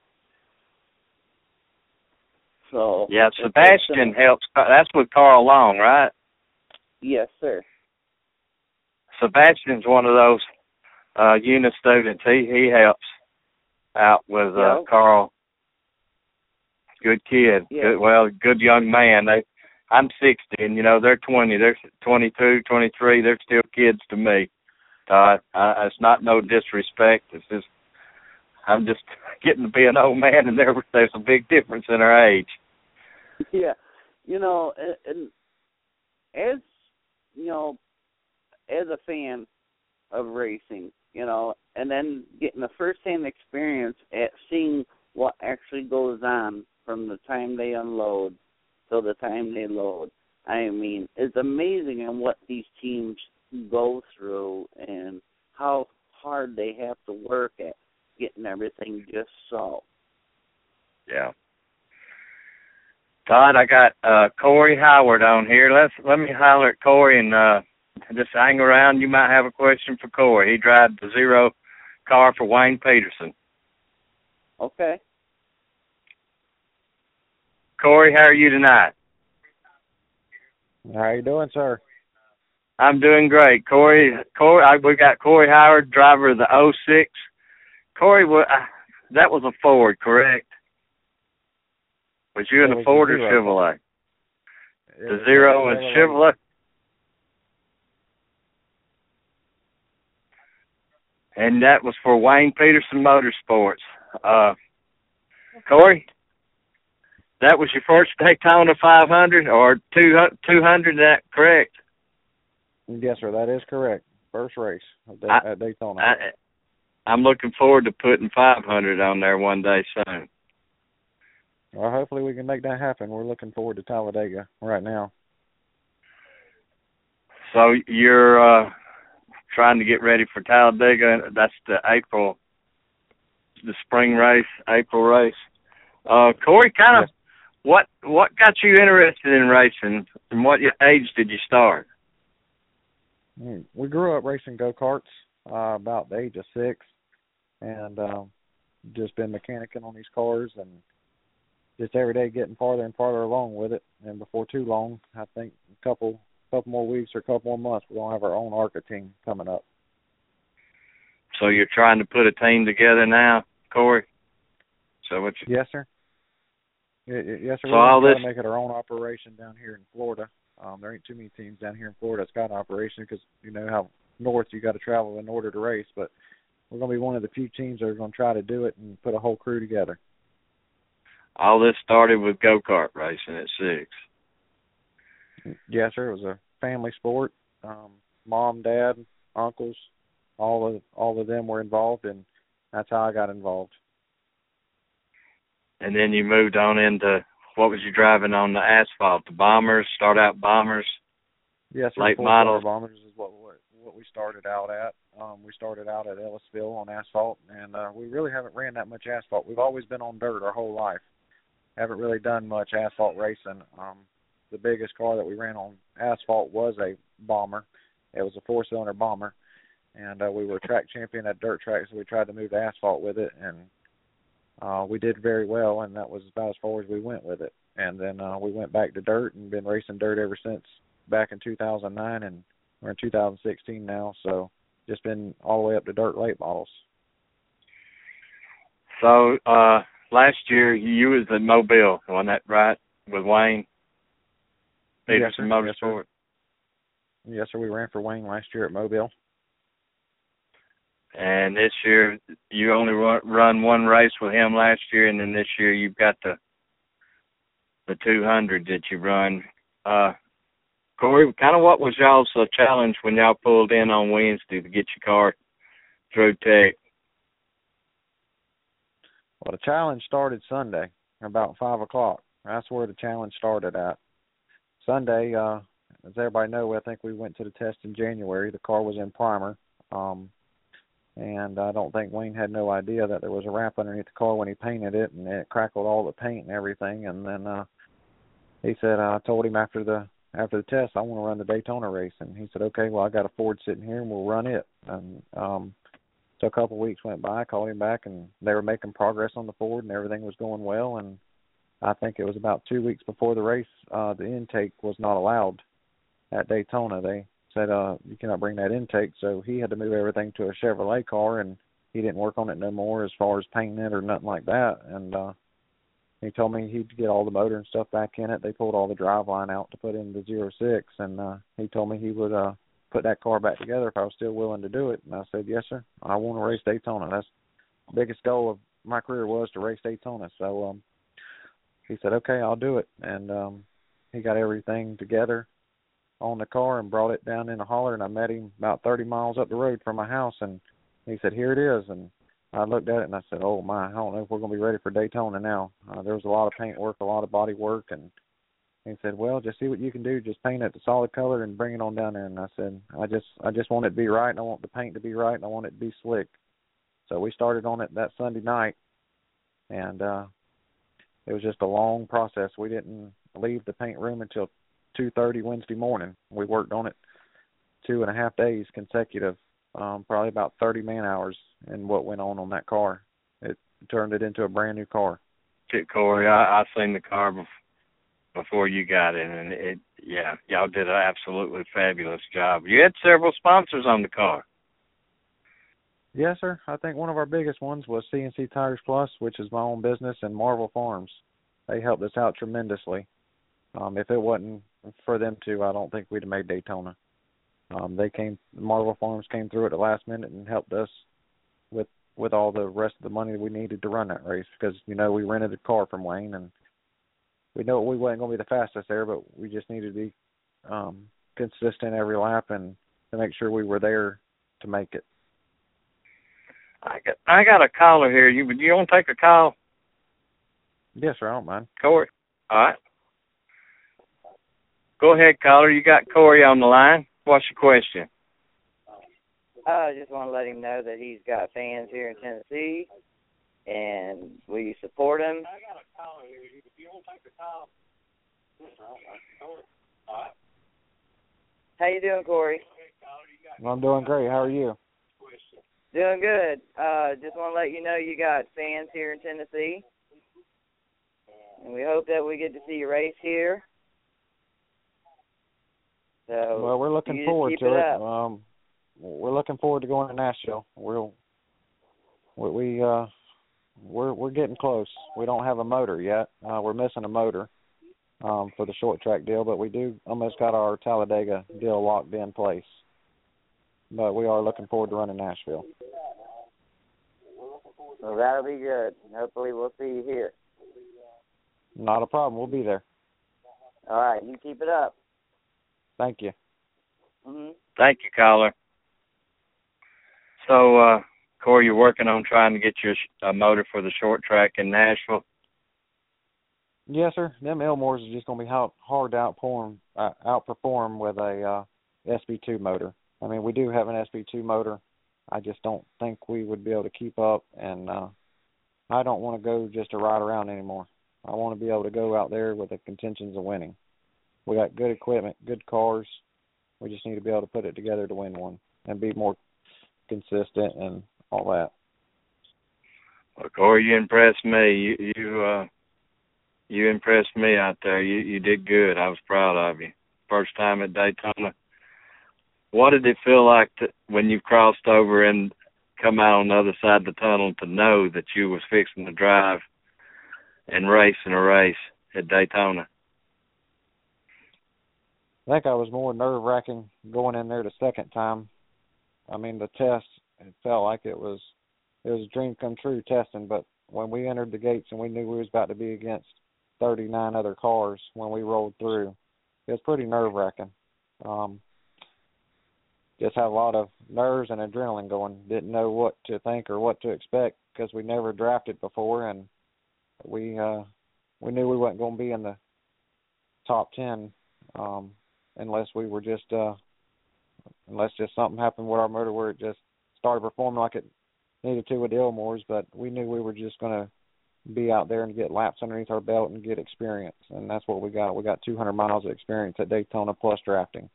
So yeah, Sebastian helps. That's with Carl Long, right? Yes, sir. Sebastian's one of those uh, Una students. He he helps out with uh, yep. Carl. Good kid. Yep. Good, well, good young man. They, I'm sixty, and you know they're twenty. They're twenty-two, twenty-three. They're still kids to me. Uh, I, it's not no disrespect. It's just I'm just getting to be an old man, and there there's a big difference in our age. Yeah, you know, and, and as you know, as a fan of racing, you know, and then getting a first-hand experience at seeing what actually goes on from the time they unload till the time they load. I mean, it's amazing on what these teams go through and how hard they have to work at getting everything just so. Yeah. Todd, I got uh, Corey Howard on here. Let's let me holler at Corey and uh, just hang around. You might have a question for Corey. He drives the zero car for Wayne Peterson. Okay. Corey, how are you tonight? How you doing, sir? I'm doing great. Corey, Corey, I, we got Corey Howard, driver of the oh six. Corey, what, uh, that was a Ford, correct? Was you in a Ford or Chevrolet? The Zero and Chevrolet? And that was for Wayne Peterson Motorsports. Uh, Corey, that was your first Daytona five hundred or two hundred, is that correct? Yes, sir, that is correct. First race at, I, at Daytona. I, I'm looking forward to putting five hundred on there one day soon. Well, hopefully we can make that happen. We're looking forward to Talladega right now. So you're uh, trying to get ready for Talladega. That's the April, the spring race, April race. Uh, Corey, kind of, yeah. what what got you interested in racing, and what age did you start? We grew up racing go-karts uh, about the age of six, and um, just been mechanicking on these cars, and just every day getting farther and farther along with it. And before too long, I think a couple couple more weeks or a couple more months, we're going to have our own ARCA team coming up. So you're trying to put a team together now, Corey? So what you... Yes, sir. Yes, sir. So we're all going this... to make it our own operation down here in Florida. Um, there ain't too many teams down here in Florida that's got an operation because you know how north you got to travel in order to race. But we're going to be one of the few teams that are going to try to do it and put a whole crew together. All this started with go-kart racing at six. Yes, sir. It was a family sport. Um, mom, dad, uncles, all of all of them were involved, and that's how I got involved. And then you moved on into, what was you driving on the asphalt? The Bombers, start out Bombers? Yes, sir. Late models? Bombers is what, what what we started out at. Um, we started out at Ellisville on asphalt, and uh, we really haven't ran that much asphalt. We've always been on dirt our whole life. Haven't really done much asphalt racing. Um, the biggest car that we ran on asphalt was a Bomber, It was a four-cylinder bomber, and uh, we were track champion at dirt track, so we tried to move to asphalt with it, and uh, we did very well, and that was about as far as we went with it. And then uh, we went back to dirt and been racing dirt ever since back in two thousand nine, and we're in two thousand sixteen now, so just been all the way up to dirt late models. So uh, last year you was in Mobile, wasn't that right, with Wayne Peterson Motorsport? Yes, sir. Yes, sir. We ran for Wayne last year at Mobile. And this year you only run, run one race with him last year, and then this year you've got the the two hundred that you run. Uh, Corey, kind of what was y'all's uh, challenge when y'all pulled in on Wednesday to get your car through Tech? Well, the challenge started Sunday about five o'clock. That's where the challenge started at. Sunday, uh, as everybody knows, I think we went to the test in January. The car was in primer. Um, and I don't think Wayne had no idea that there was a wrap underneath the car when he painted it, and it crackled all the paint and everything. And then uh, he said, uh, I told him after the after the test, I want to run the Daytona race. And he said, okay, well, I got a Ford sitting here, and we'll run it. And um, so a couple of weeks went by. I called him back, and they were making progress on the Ford, and everything was going well. And I think it was about two weeks before the race, uh, the intake was not allowed at Daytona. They said, uh, you cannot bring that intake, so he had to move everything to a Chevrolet car, and he didn't work on it no more as far as painting it or nothing like that. And uh, he told me he'd get all the motor and stuff back in it. They pulled all the drive line out to put in the zero six, and uh, he told me he would uh, put that car back together if I was still willing to do it. And I said, yes, sir, I want to race Daytona. That's the biggest goal of my career was to race Daytona. So um, he said, okay, I'll do it. And um, he got everything together on the car and brought it down in a holler, and I met him about thirty miles up the road from my house, and he said, here it is. And I looked at it and I said, oh my, I don't know if we're going to be ready for Daytona now. Uh, there was a lot of paint work, a lot of body work, and he said, well, just see what you can do, just paint it the solid color and bring it on down there. And I said, I just I just want it to be right, and I want the paint to be right, and I want it to be slick. So we started on it that Sunday night, and uh, it was just a long process. We didn't leave the paint room until two thirty Wednesday morning. We worked on it two and a half days consecutive, um, probably about thirty man hours in what went on on that car. It turned it into a brand new car. Corey, I, I seen the car before you got it, and it, yeah, y'all did an absolutely fabulous job. You had several sponsors on the car. Yes, sir. I think one of our biggest ones was C N C Tires Plus, which is my own business, and Marvel Farms. They helped us out tremendously. Um, if it wasn't for them two, I don't think we'd have made Daytona. Um, they came, Marvel Farms came through at the last minute and helped us with with all the rest of the money we needed to run that race, because, you know, we rented a car from Wayne, and we know we wasn't going to be the fastest there, but we just needed to be um, consistent every lap and to make sure we were there to make it. I got I got a caller here. You you want to take a call? Yes, sir. I don't mind. Corey. All right. Go ahead, caller. You got Corey on the line. What's your question? I just want to let him know that he's got fans here in Tennessee, and will you support him? I got a caller here. If you want to take the call. All right. How you doing, Corey? Well, I'm doing great. How are you? Doing good. Uh, just want to let you know you got fans here in Tennessee, and we hope that we get to see you race here. So well, we're looking forward to it. it. Um, we're looking forward to going to Nashville. We'll, we we uh we're we're getting close. We don't have a motor yet. Uh, we're missing a motor um, for the short track deal, but we do almost got our Talladega deal locked in place. But we are looking forward to running Nashville. Well, that'll be good. Hopefully we'll see you here. Not a problem. We'll be there. All right. You keep it up. Thank you. Mm-hmm. Thank you, caller. So, uh, Corey, you're working on trying to get your uh, motor for the short track in Nashville? Yes, sir. Them Elmores is just going to be hard to outperform, uh, outperform with a uh, S B two motor. I mean, we do have an S B two motor. I just don't think we would be able to keep up, and uh, I don't want to go just to ride around anymore. I want to be able to go out there with the contentions of winning. We got good equipment, good cars, We just need to be able to put it together to win one and be more consistent and all that. Well, Corey, you impressed me. You you uh, you impressed me out there. You you did good. I was proud of you. First time at Daytona. What did it feel like to, when you crossed over and come out on the other side of the tunnel to know that you was fixing to drive and race in a race at Daytona? I think I was more nerve-wracking going in there the second time. I mean, the test, it felt like it was it was a dream come true testing, but when we entered the gates and we knew we was about to be against thirty-nine other cars when we rolled through, it was pretty nerve-wracking. Um, just had a lot of nerves and adrenaline going. Didn't know what to think or what to expect because we never drafted before, and we uh, we knew we wasn't going to be in the top ten um, unless we were just uh, unless just something happened with our motor where it just started performing like it needed to with the Ilmores. But we knew we were just going to be out there and get laps underneath our belt and get experience, and that's what we got. We got two hundred miles of experience at Daytona plus drafting.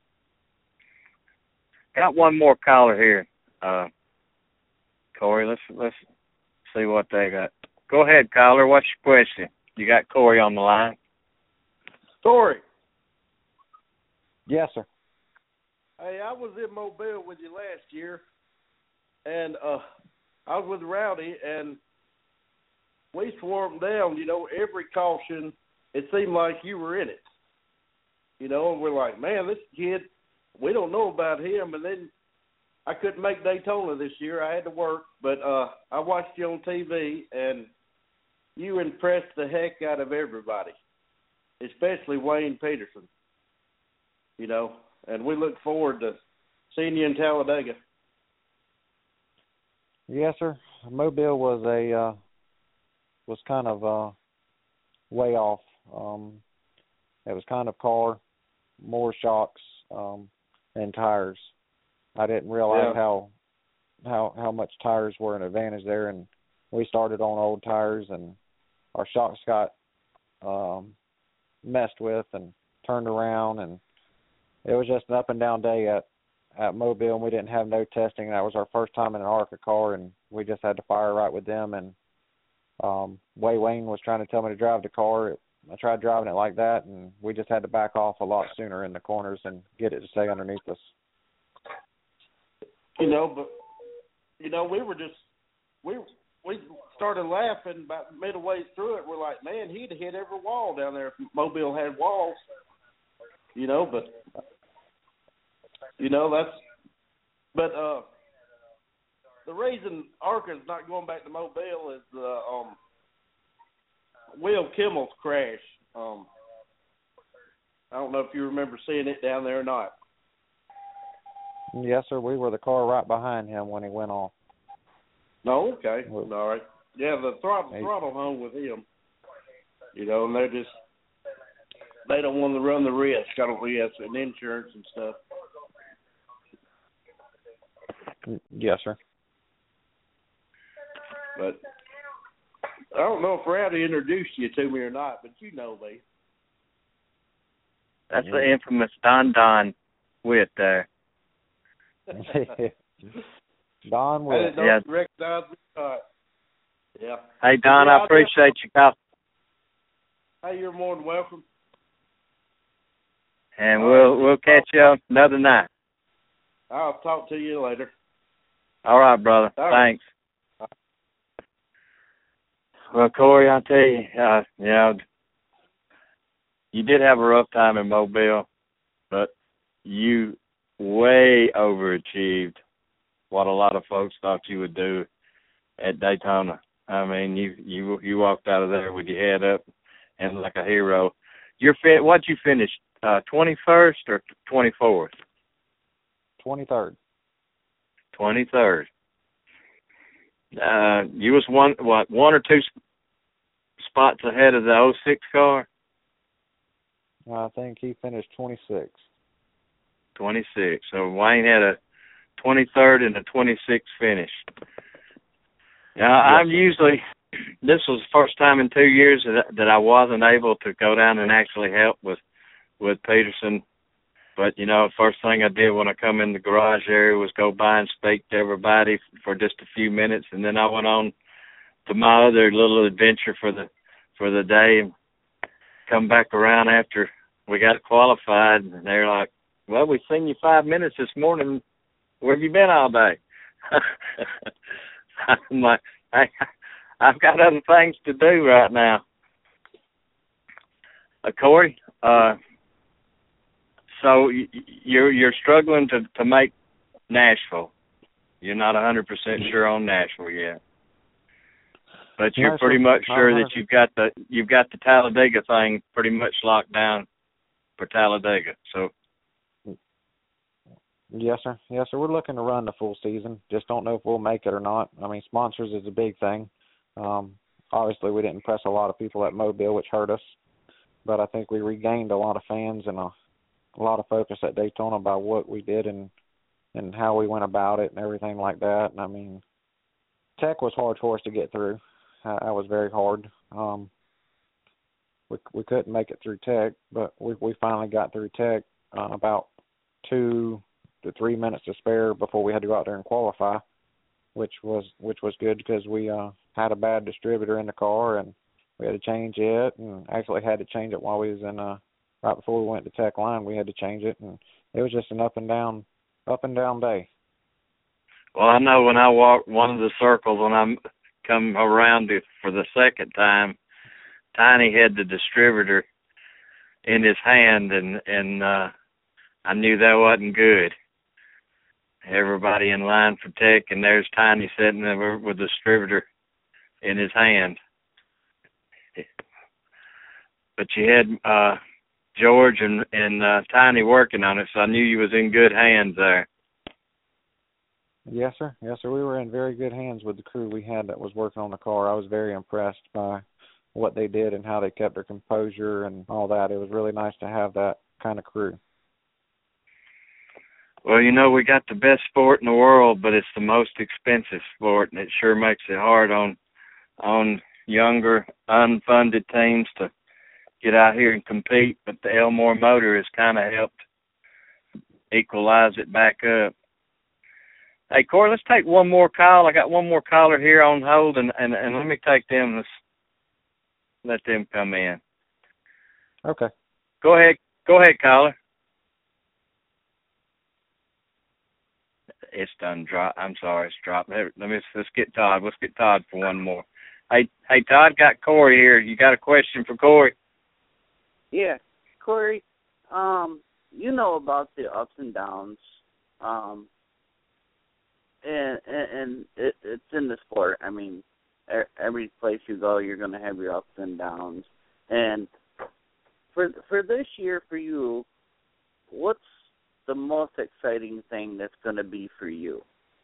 Got one more caller here, uh, Corey. Let's let's see what they got. Go ahead, caller. What's your question? You got Corey on the line. Corey. Yes, sir. Hey, I was in Mobile with you last year, and uh, I was with Rowdy, and we swarmed down. You know, every caution, it seemed like you were in it. You know, and we're like, man, this kid, we don't know about him. And then I couldn't make Daytona this year. I had to work, but uh, I watched you on T V, and you impressed the heck out of everybody, especially Wayne Peterson. You know, and we look forward to seeing you in Talladega. Yes, sir. Mobile was a uh, was kind of uh, way off. Um, it was kind of car, more shocks, um, and tires. I didn't realize yeah. how how how much tires were an advantage there, and we started on old tires, and our shocks got um, messed with and turned around, and it was just an up and down day at at Mobile, and we didn't have no testing. That was our first time in an ARCA car, and we just had to fire right with them. And um, Way Wayne was trying to tell me to drive the car. I tried driving it like that, and we just had to back off a lot sooner in the corners and get it to stay underneath us. You know, but you know, we were just we we started laughing about middle way through it. We're like, man, he'd hit every wall down there if Mobile had walls. You know, but you know that's but uh, the reason ARCA's not going back to Mobile is the um, Will Kimmel's crash. Um, I don't know if you remember seeing it down there or not. Yes, sir. We were the car right behind him when he went off. No, okay, all right. Yeah, the throttle hey. throttle hung with him. You know, and they're just they don't want to run the risk. I don't think that's an insurance and stuff. Yes, sir. But I don't know if Rowdy introduced you to me or not, but you know me. That's the infamous Don Don Witt there. Don Witt. I didn't know yeah. if you recognized me or not. Yeah. Hey, Don, yeah, I appreciate you calling. Hey, you're more than welcome. And we'll we'll catch you another night. I'll talk to you later. All right, brother. All right. Thanks. Well, Corey, I'll tell you, uh, you know, you did have a rough time in Mobile, but you way overachieved what a lot of folks thought you would do at Daytona. I mean, you you you walked out of there with your head up and like a hero. You're fit. What you finished? Uh, twenty-first or twenty-fourth? twenty-third. twenty-third. Uh, you was one what one or two spots ahead of the oh six car. I think he finished twenty-sixth. twenty-six. So Wayne had a twenty-third and a twenty-sixth finish. Now I'm usually this was the first time in two years that, that I wasn't able to go down and actually help with with Peterson But, you know, first thing I did when I come in the garage area was go by and speak to everybody for just a few minutes, and then I went on to my other little adventure for the for the day and come back around after we got qualified, and they're like, well, we've seen you five minutes this morning. Where have you been all day? I'm like, hey, I've got other things to do right now. Uh, Corey, uh, so you're you're struggling to, to make Nashville. You're not one hundred percent sure on Nashville yet, but you're Nashville, pretty much sure uh, that you've got the you've got the Talladega thing pretty much locked down for Talladega. So. Yes, sir. Yes, sir. We're looking to run the full season. Just don't know if we'll make it or not. I mean, sponsors is a big thing. Um, obviously, we didn't impress a lot of people at Mobile, which hurt us. But I think we regained a lot of fans and a, a lot of focus at Daytona about what we did and and how we went about it and everything like that. And, I mean, Tech was hard for us to get through. Uh, that was very hard. Um, we we couldn't make it through Tech, but we we finally got through Tech uh, about two to three minutes to spare before we had to go out there and qualify, which was which was good because we uh, had a bad distributor in the car and we had to change it, and actually had to change it while we was in uh, right before we went to Tech Line. We had to change it, and it was just an up and down, up and down day. Well, I know when I walked one of the circles when I come around it for the second time, Tiny had the distributor in his hand, and and uh, I knew that wasn't good. Everybody in line for Tech, and there's Tiny sitting there with the distributor in his hand. But you had uh, George and, and uh, Tiny working on it, so I knew you was in good hands there. Yes, sir. Yes, sir. We were in very good hands with the crew we had that was working on the car. I was very impressed by what they did and how they kept their composure and all that. It was really nice to have that kind of crew. Well, you know, we got the best sport in the world, but it's the most expensive sport, and it sure makes it hard on on younger, unfunded teams to get out here and compete. But the Elmore motor has kind of helped equalize it back up. Hey, Corey, let's take one more call. I got one more caller here on hold, and, and, and let me take them. Let's let them come in. Okay. Go ahead. Go ahead, caller. It's done. Drop. I'm sorry, it's dropped. Let me let's get Todd. Let's get Todd for one more. Hey, hey, Todd, got Corey here. You got a question for Corey? Yeah, Corey. Um, you know about the ups and downs. Um, and and, and it, it's in the sport. I mean, every place you go, you're going to have your ups and downs. And for for this year, for you, what's the most exciting thing that's going to be for you?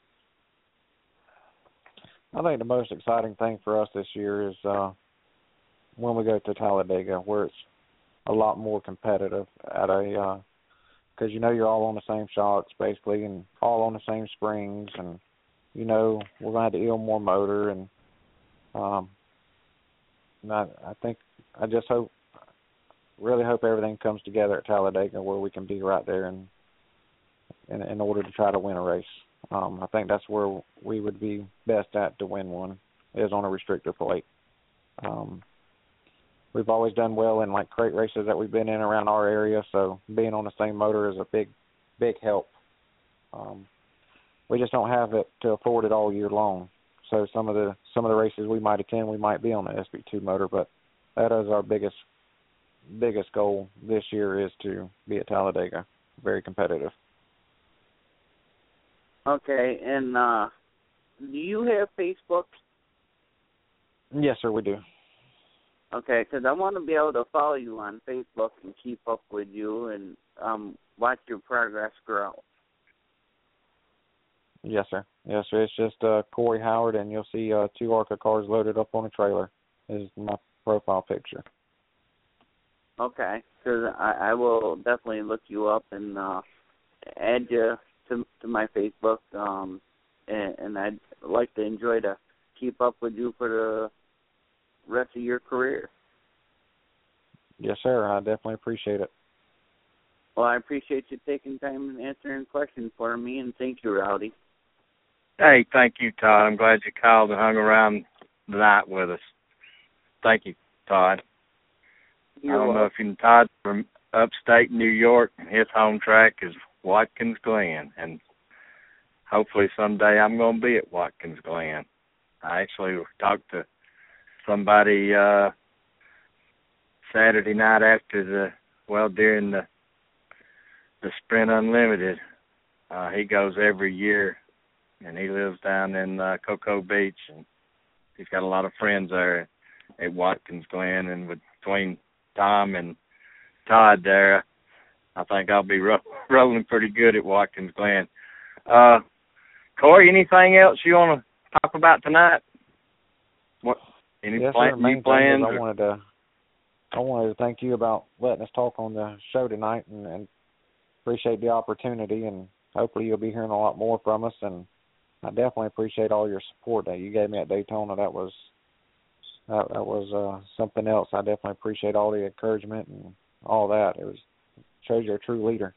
I think the most exciting thing for us this year is uh, when we go to Talladega, where it's a lot more competitive at a because uh, you know you're all on the same shocks basically and all on the same springs, and you know we're going to have the Elmore motor, and um, and I, I think I just hope, really hope everything comes together at Talladega where we can be right there and in, in order to try to win a race. Um, I think that's where we would be best at to win one, is on a restrictor plate. Um, we've always done well in like crate races that we've been in around our area, so being on the same motor is a big, big help. Um, we just don't have it to afford it all year long. So some of the some of the races we might attend, we might be on the S B two motor, but that is our biggest biggest goal this year, is to be at Talladega, very competitive. Okay, and uh, do you have Facebook? Yes, sir, we do. Okay, because I want to be able to follow you on Facebook and keep up with you and um, watch your progress grow. Yes, sir. Yes, sir. It's just uh, Corey Howard, and you'll see uh, two ARCA cars loaded up on a trailer is my profile picture. Okay, because I, I will definitely look you up and uh, add you to, to my Facebook, um, and, and I'd like to enjoy to keep up with you for the rest of your career. Yes, sir. I definitely appreciate it. Well, I appreciate you taking time and answering questions for me, and thank you, Rowdy. Hey, thank you, Todd. I'm glad you called and hung around the night with us. Thank you, Todd. You're I don't welcome. know if you know Todd from upstate New York, and his home track is Watkins Glen, and hopefully someday I'm going to be at Watkins Glen. I actually talked to somebody uh, Saturday night after the, well, during the the Sprint Unlimited. Uh, he goes every year, and he lives down in uh, Cocoa Beach, and he's got a lot of friends there at Watkins Glen, and with, between Tom and Todd there, I think I'll be ro- rolling pretty good at Watkins Glen. Uh, Corey, anything else you want to talk about tonight? What? Any yes, plan, sir. Main new plans? thing is I wanted to, I wanted to thank you about letting us talk on the show tonight, and, and appreciate the opportunity. And hopefully you'll be hearing a lot more from us. And I definitely appreciate all your support that you gave me at Daytona. That was that, that was uh, something else. I definitely appreciate all the encouragement and all that. It was shows you're a true leader.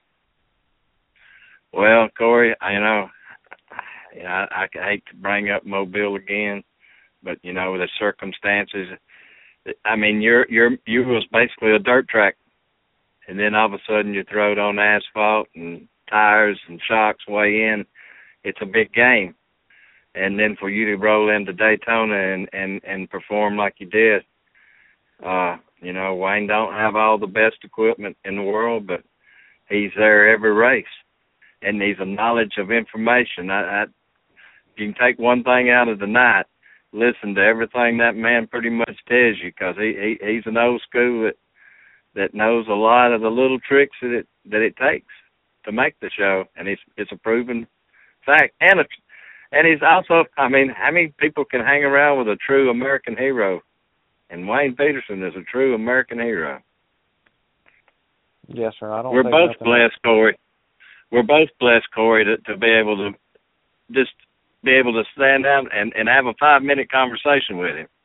Well, Corey, I, you know, you know I, I hate to bring up Mobile again, but you know the circumstances. I mean, you're you're you was basically a dirt track, and then all of a sudden you throw it on asphalt and tires and shocks weigh in. It's a big game, and then for you to roll into Daytona and and and perform like you did. Uh, you know, Wayne don't have all the best equipment in the world, but he's there every race, and he's a knowledge of information. I, I you can take one thing out of the night. Listen to everything that man pretty much tells you, because he, he he's an old school that that knows a lot of the little tricks that it that it takes to make the show, and it's it's a proven fact. And a, and he's also, I mean, how many people can hang around with a true American hero? And Wayne Peterson is a true American hero. Yes, sir. I don't. We're think both nothing blessed, Corey. We're both blessed, Corey, to, to be able to just be able to stand down and, and have a five-minute conversation with him.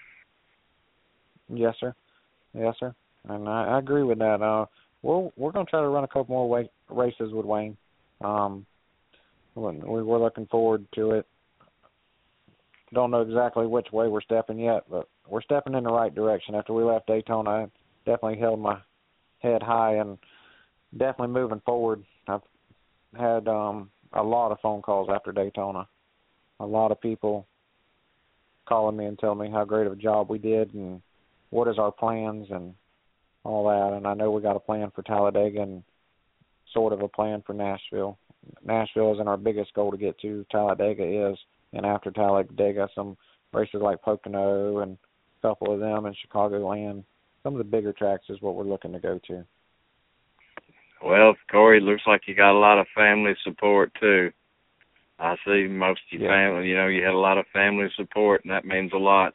Yes, sir. Yes, sir. And I, I agree with that. Uh, we're we're going to try to run a couple more way, races with Wayne. Um, we, we're looking forward to it. Don't know exactly which way we're stepping yet, but we're stepping in the right direction. After we left Daytona, I definitely held my head high and definitely moving forward. I've had um, a lot of phone calls after Daytona. A lot of people calling me and telling me how great of a job we did and what is our plans and all that. And I know we got a plan for Talladega and sort of a plan for Nashville. Nashville isn't our biggest goal to get to. Talladega is. And after Talladega, some races like Pocono and a couple of them in Chicagoland, some of the bigger tracks is what we're looking to go to. Well, Corey, it looks like you got a lot of family support, too. I see most of your yeah. family, you know, you had a lot of family support, and that means a lot.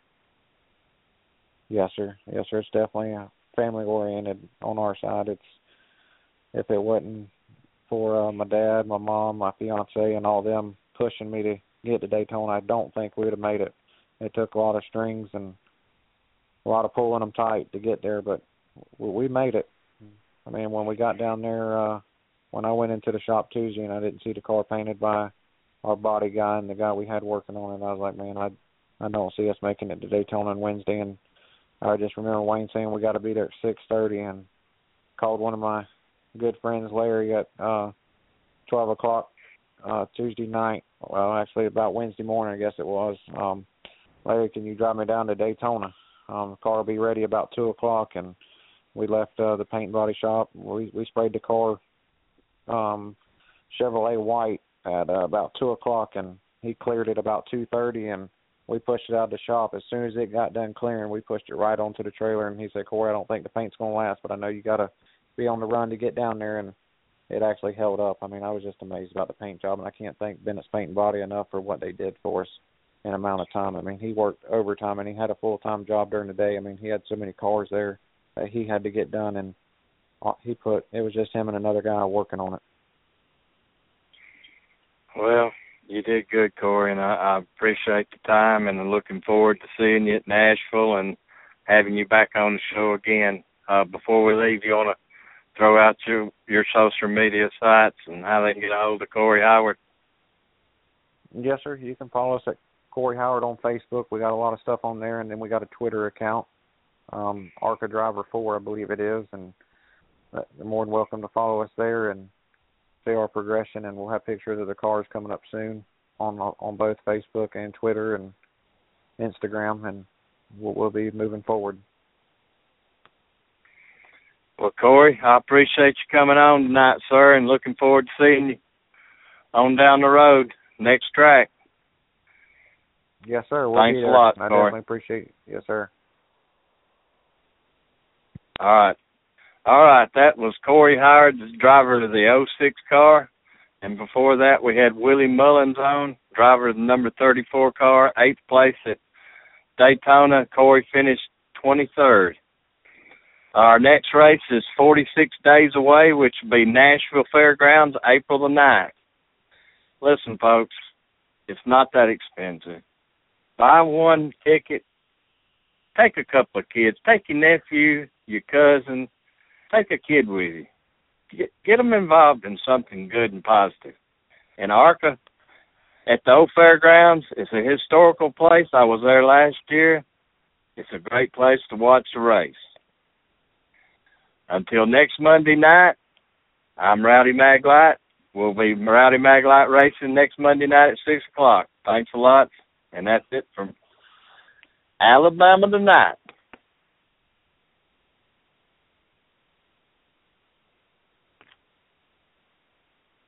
Yes, sir. Yes, sir. It's definitely family-oriented on our side. It's if it wasn't for uh, my dad, my mom, my fiance, and all them pushing me to get to Daytona, I don't think we would have made it. It took a lot of strings and a lot of pulling them tight to get there, but we made it. I mean, when we got down there, uh, when I went into the shop Tuesday and I didn't see the car painted by our body guy and the guy we had working on it, I was like, man, I I don't see us making it to Daytona on Wednesday. And I just remember Wayne saying we got to be there at six thirty, and called one of my good friends, Larry, at uh, twelve o'clock uh, Tuesday night. Well, actually about Wednesday morning, I guess it was. Um, Larry, can you drive me down to Daytona? Um, the car will be ready about two o'clock, and we left uh, the paint and body shop. We we sprayed the car um, Chevrolet white at uh, about two o'clock, and he cleared it about two thirty, and we pushed it out of the shop. As soon as it got done clearing, we pushed it right onto the trailer, and he said, Corey, I don't think the paint's going to last, but I know you got to be on the run to get down there, and it actually held up. I mean, I was just amazed about the paint job, and I can't thank Bennett's Paint and Body enough for what they did for us in an amount of time. I mean, he worked overtime, and he had a full-time job during the day. I mean, he had so many cars there that he had to get done, and he put, it was just him and another guy working on it. Well, you did good, Corey, and I, I appreciate the time, and I'm looking forward to seeing you at Nashville and having you back on the show again. Uh, before we leave, you want to throw out your your social media sites and how they can get a hold of Corey Howard? Yes, sir. You can follow us at Corey Howard on Facebook. We got a lot of stuff on there, and then we got a Twitter account, um, Arca Driver four, I believe it is, and you're more than welcome to follow us there and see our progression, and we'll have pictures of the cars coming up soon on on both Facebook and Twitter and Instagram, and we'll, we'll be moving forward. Well, Corey, I appreciate you coming on tonight, sir, and looking forward to seeing you on down the road, next track. Yes, sir. We'll Thanks be a there. lot, I Corey. definitely appreciate it. Yes, sir. All right. All right, that was Corey Howard, the driver of the oh six car. And before that, we had Willie Mullins on, driver of the number thirty-four car, eighth place at Daytona. Corey finished twenty-third. Our next race is forty-six days away, which will be Nashville Fairgrounds, April the ninth. Listen, folks, it's not that expensive. Buy one ticket, take a couple of kids, take your nephew, your cousin, take a kid with you. Get, get them involved in something good and positive. In Arca, at the old fairgrounds, it's a historical place. I was there last year. It's a great place to watch the race. Until next Monday night, I'm Rowdy Maglite. We'll be Rowdy Maglite racing next Monday night at six o'clock. Thanks a lot. And that's it from Alabama tonight.